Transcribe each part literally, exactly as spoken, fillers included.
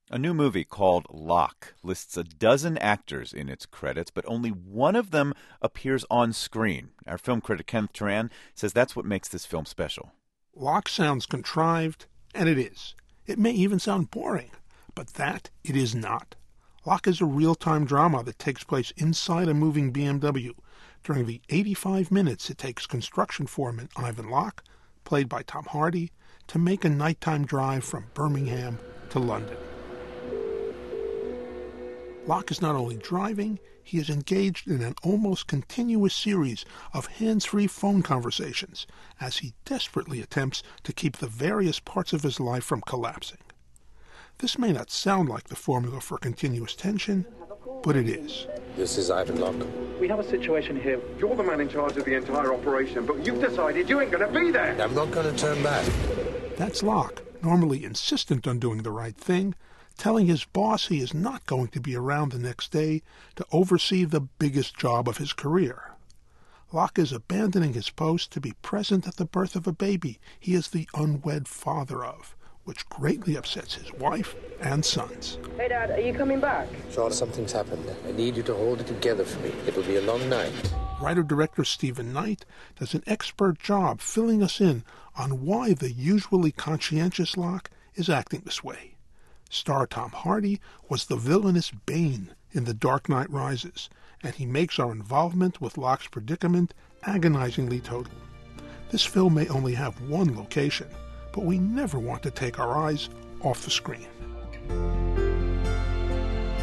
A new movie called Locke lists a dozen actors in its credits, but only one of them appears on screen. Our film critic Kenneth Turan says that's what makes this film special. Locke sounds contrived, and it is. It may even sound boring, but that it is not. Locke is a real-time drama that takes place inside a moving B M W during the eighty-five minutes it takes construction foreman Ivan Locke, played by Tom Hardy, to make a nighttime drive from Birmingham to London. Locke is not only driving, he is engaged in an almost continuous series of hands-free phone conversations as he desperately attempts to keep the various parts of his life from collapsing. This may not sound like the formula for continuous tension, but it is. This is Ivan Locke. We have a situation here. You're the man in charge of the entire operation, but you've decided you ain't going to be there. I'm not going to turn back. That's Locke, normally insistent on doing the right thing, telling his boss he is not going to be around the next day to oversee the biggest job of his career. Locke is abandoning his post to be present at the birth of a baby he is the unwed father of, which greatly upsets his wife and sons. Hey, Dad, are you coming back? Sean, something's happened. I need you to hold it together for me. It'll be a long night. Writer-director Stephen Knight does an expert job filling us in on why the usually conscientious Locke is acting this way. Star Tom Hardy was the villainous Bane in The Dark Knight Rises, and he makes our involvement with Locke's predicament agonizingly total. This film may only have one location, but we never want to take our eyes off the screen.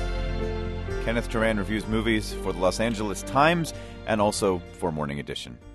Kenneth Turan reviews movies for the Los Angeles Times and also for Morning Edition.